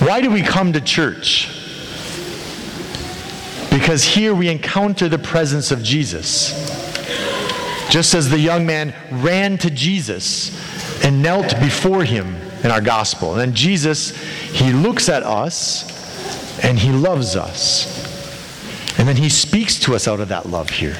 Why do we come to church? Because here we encounter the presence of Jesus. Just as the young man ran to Jesus and knelt before him in our gospel. And then Jesus, he looks at us and he loves us. And then he speaks to us out of that love here.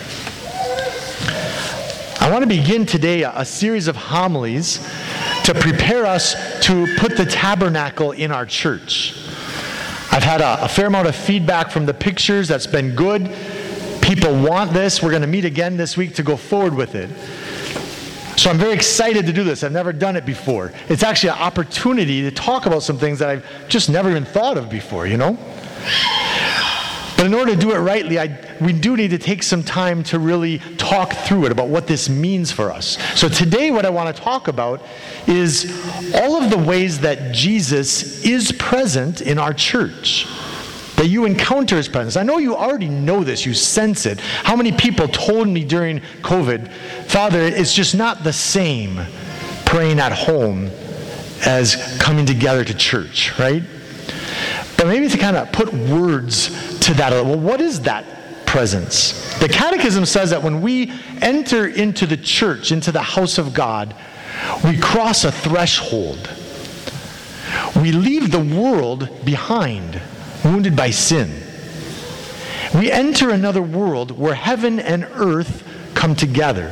I want to begin today a series of homilies to prepare us to put the tabernacle in our church. I've had a fair amount of feedback from the pictures. That's been good. People want this. We're going to meet again this week to go forward with it. So I'm very excited to do this. I've never done it before. It's actually an opportunity to talk about some things that I've just never even thought of before, you know? But in order to do it rightly, we do need to take some time to really talk through it, about what this means for us. So today what I want to talk about is all of the ways that Jesus is present in our church, that you encounter his presence. I know you already know this, you sense it. How many people told me during COVID, Father, it's just not the same praying at home as coming together to church, right? But maybe to kind of put words to that, well, what is that presence? The Catechism says that when we enter into the church, into the house of God, we cross a threshold. We leave the world behind, wounded by sin. We enter another world where heaven and earth come together.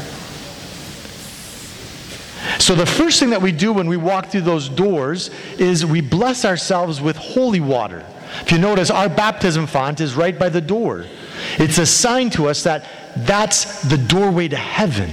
So the first thing that we do when we walk through those doors is we bless ourselves with holy water. If you notice, our baptism font is right by the door. It's a sign to us that that's the doorway to heaven.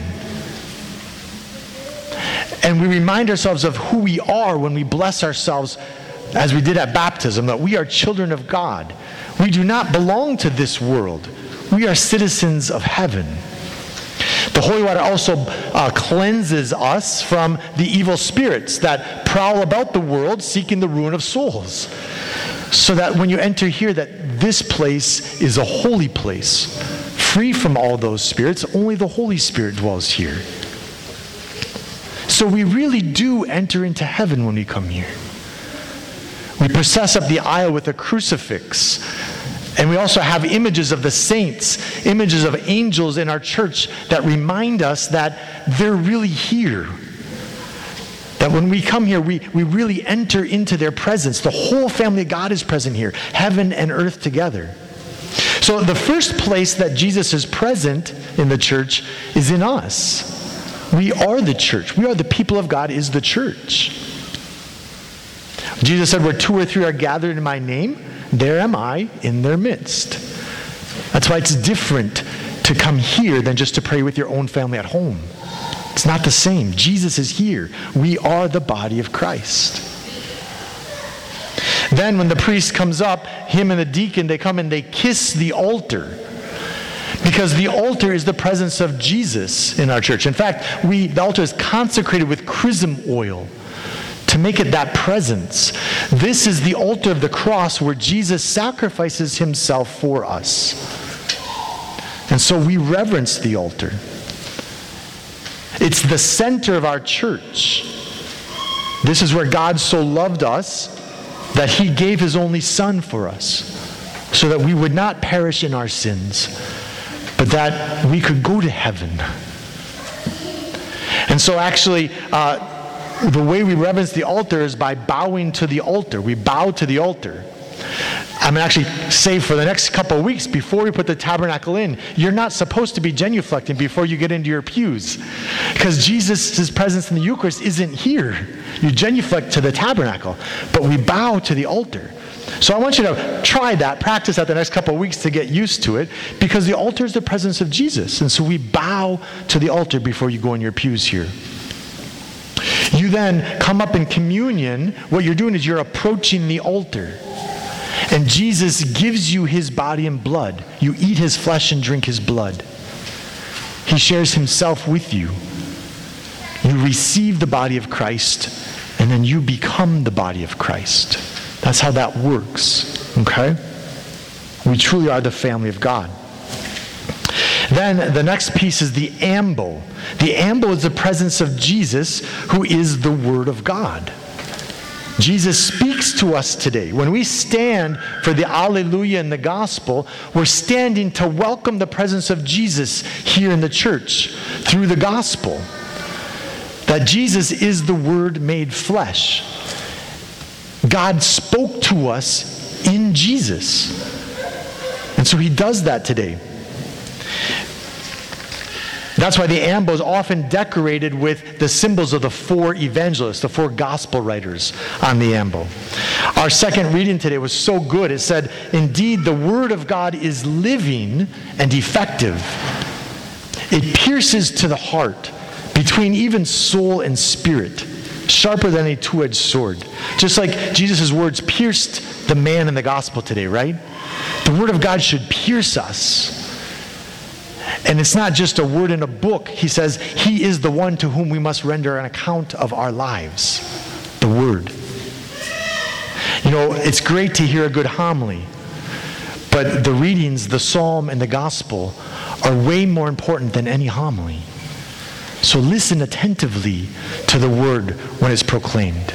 And we remind ourselves of who we are when we bless ourselves, as we did at baptism, that we are children of God. We do not belong to this world. We are citizens of heaven. The holy water also cleanses us from the evil spirits that prowl about the world seeking the ruin of souls. So that when you enter here, that this place is a holy place, free from all those spirits. Only the Holy Spirit dwells here. So we really do enter into heaven when we come here. We process up the aisle with a crucifix. And we also have images of the saints, images of angels in our church that remind us that they're really here. That when we come here, we really enter into their presence. The whole family of God is present here, heaven and earth together. So the first place that Jesus is present in the church is in us. We are the church. We are the people of God, is the church. Jesus said, where two or three are gathered in my name, there am I in their midst. That's why it's different to come here than just to pray with your own family at home. It's not the same. Jesus is here. We are the body of Christ. Then when the priest comes up, him and the deacon, they come and they kiss the altar. Because the altar is the presence of Jesus in our church. In fact, the altar is consecrated with chrism oil to make it that presence. This is the altar of the cross where Jesus sacrifices himself for us. And so we reverence the altar. It's the center of our church. This is where God so loved us that he gave his only Son for us, so that we would not perish in our sins, but that we could go to heaven. And so actually, the way we reverence the altar is by bowing to the altar. We bow to the altar. I'm going to actually say for the next couple of weeks, before we put the tabernacle in, you're not supposed to be genuflecting before you get into your pews. Because Jesus' presence in the Eucharist isn't here. You genuflect to the tabernacle, but we bow to the altar. So I want you to try that, practice that the next couple of weeks to get used to it, because the altar is the presence of Jesus. And so we bow to the altar before you go in your pews here. You then come up in communion. What you're doing is you're approaching the altar. And Jesus gives you his body and blood. You eat his flesh and drink his blood. He shares himself with you. You receive the body of Christ, and then you become the body of Christ. That's how that works, okay? We truly are the family of God. Then the next piece is the ambo. The ambo is the presence of Jesus, who is the Word of God. Jesus speaks to us today. When we stand for the Alleluia in the gospel, we're standing to welcome the presence of Jesus here in the church through the gospel. That Jesus is the Word made flesh. God spoke to us in Jesus. And so he does that today. That's why the ambo is often decorated with the symbols of the four evangelists, the four gospel writers on the ambo. Our second reading today was so good. It said, "Indeed, the word of God is living and effective. It pierces to the heart, between even soul and spirit, sharper than a two-edged sword." Just like Jesus' words pierced the man in the gospel today, right? The word of God should pierce us. And it's not just a word in a book. He says he is the one to whom we must render an account of our lives. The word. You know, it's great to hear a good homily, but the readings, the psalm, and the gospel are way more important than any homily. So listen attentively to the word when it's proclaimed.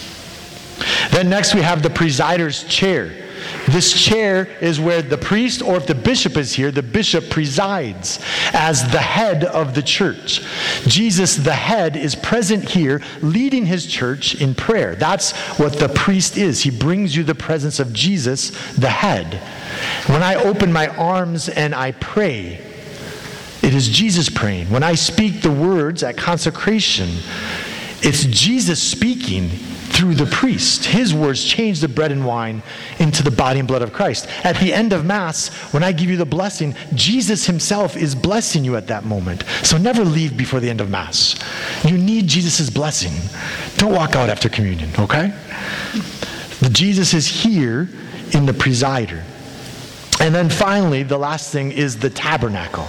Then next we have the presider's chair. This chair is where the priest, or if the bishop is here, the bishop presides as the head of the church. Jesus, the head, is present here leading his church in prayer. That's what the priest is. He brings you the presence of Jesus, the head. When I open my arms and I pray, it is Jesus praying. When I speak the words at consecration, it's Jesus speaking through the priest. His words change the bread and wine into the body and blood of Christ. At the end of Mass, when I give you the blessing, Jesus himself is blessing you at that moment. So never leave before the end of Mass. You need Jesus' blessing. Don't walk out after communion, okay? Jesus is here in the presider. And then finally, the last thing is the tabernacle.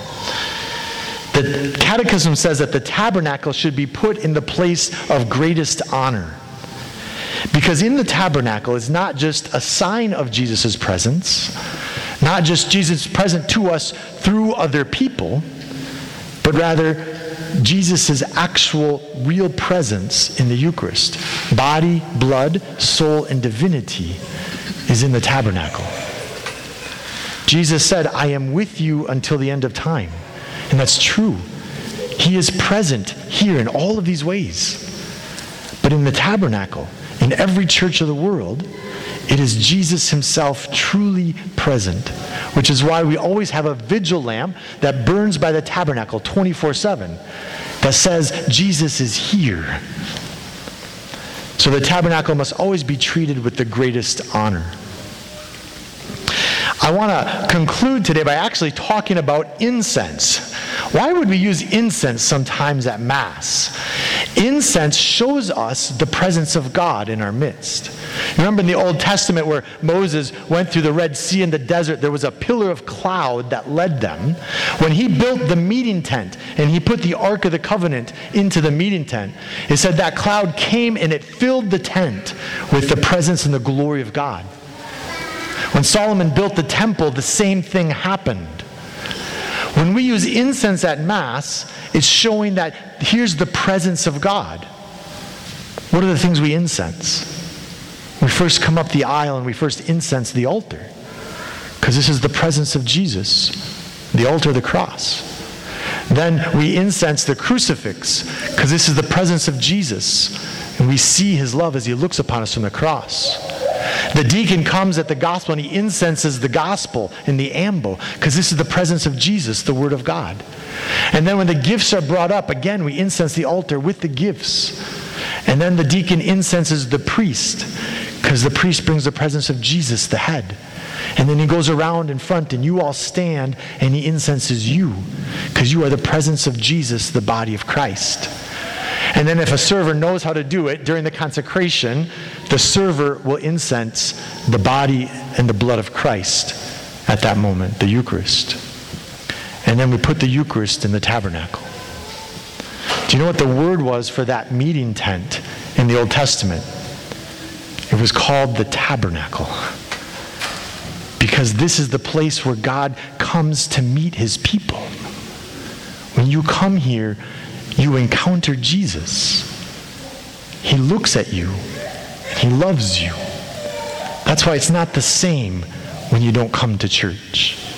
The Catechism says that the tabernacle should be put in the place of greatest honor. Because in the tabernacle is not just a sign of Jesus' presence, not just Jesus present to us through other people, but rather Jesus' actual real presence in the Eucharist. Body, blood, soul, and divinity is in the tabernacle. Jesus said, "I am with you until the end of time." And that's true. He is present here in all of these ways. But in the tabernacle, in every church of the world, it is Jesus himself truly present, which is why we always have a vigil lamp that burns by the tabernacle 24/7 that says Jesus is here. So the tabernacle must always be treated with the greatest honor. I want to conclude today by actually talking about incense. Why would we use incense sometimes at Mass? Incense shows us the presence of God in our midst. Remember in the Old Testament where Moses went through the Red Sea in the desert, there was a pillar of cloud that led them. When he built the meeting tent and he put the Ark of the Covenant into the meeting tent, it said that cloud came and it filled the tent with the presence and the glory of God. When Solomon built the temple, the same thing happened. When we use incense at Mass, it's showing that here's the presence of God. What are the things we incense? We first come up the aisle and we first incense the altar, because this is the presence of Jesus, the altar of the cross. Then we incense the crucifix, because this is the presence of Jesus, and we see his love as he looks upon us from the cross. The deacon comes at the gospel and he incenses the gospel in the ambo, because this is the presence of Jesus, the Word of God. And then when the gifts are brought up, again, we incense the altar with the gifts. And then the deacon incenses the priest, because the priest brings the presence of Jesus, the head. And then he goes around in front and you all stand and he incenses you, because you are the presence of Jesus, the body of Christ. And then if a server knows how to do it during the consecration, the server will incense the body and the blood of Christ at that moment, the Eucharist. And then we put the Eucharist in the tabernacle. Do you know what the word was for that meeting tent in the Old Testament? It was called the tabernacle. Because this is the place where God comes to meet his people. When you come here, you encounter Jesus. He looks at you He loves you. That's why it's not the same when you don't come to church.